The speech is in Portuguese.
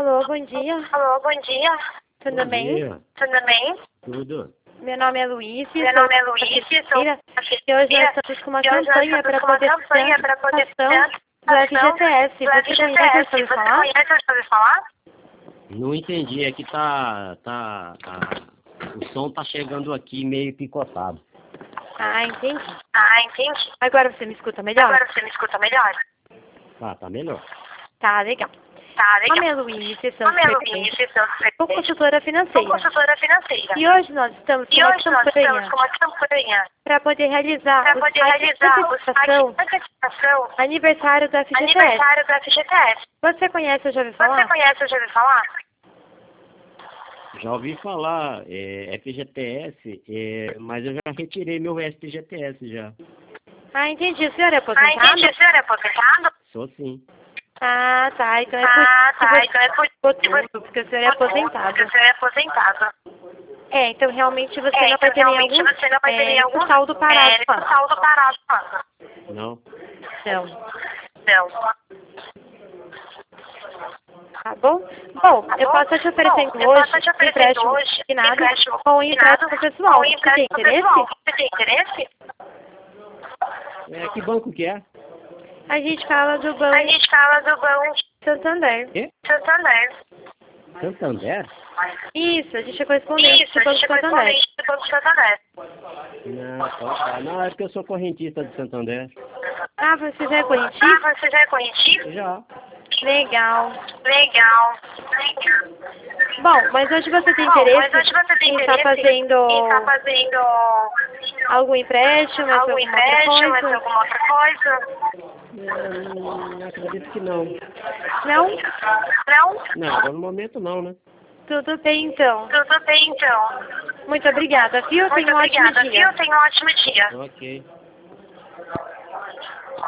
Alô, bom dia. Alô, bom dia. Tudo bem? Dia. Tudo bem? Tudo. Meu nome é Luiz. Meu nome é Luiz, sou E hoje nós estamos com uma campanha para poder ter a participação do FGTS. Você conhece a Você conhece a história de falar? Não entendi, é que o som tá chegando aqui meio picotado. Ah, entendi. Ah, entendi. Agora você me escuta melhor? Agora você me escuta melhor? Tá melhor. Tá, legal. Tá, Meu legal. nome é Luiz, Meu nome é Luiz, sou consultora financeira. consultora financeira. E hoje nós estamos com E uma hoje nós campanha estamos com uma campanha para poder realizar para poder realizar o antecipação aniversário do FGTS. aniversário do FGTS. Você conhece, eu já ouvi falar? Você conhece ou já ouviu falar? Já ouvi falar, FGTS, mas eu já retirei meu FGTS já. Ah, entendi. O senhor é Ah, aposentado? entendi. O senhor é aposentado? Sou sim. Ah, tá. Então é por tudo, porque o senhor é aposentado. Porque o senhor é aposentado. É, então realmente você não vai ter realmente você não vai ter nenhum saldo parado. saldo parado. Não? Não. Não. Tá bom? Bom, eu posso te oferecendo hoje empréstimo assinado ou empréstimo pessoal. Você tem interesse? Você tem interesse? Que banco que é? A gente fala do A Banco gente fala do Banco Santander. Quê? Santander. Santander? Isso, a gente é correspondente Isso, do a Banco gente é Santander. correspondente do Banco Santander. Não, é porque eu sou correntista de Santander. Ah, você já é correntista? Ah, você já é correntista? Já. Legal. Legal. Bom, mas hoje você tem Mas interesse hoje você tem em estar interesse em estar fazendo fazendo algum empréstimo, algum alguma empréstimo, outra coisa? alguma outra coisa? Acredito que não. Não? Não? Não, no momento não, né? Tudo bem, então. Tudo bem, então. Muito obrigada, viu? Muito Tenha um ótimo obrigada, dia. viu? Tenha um ótimo dia. Ok.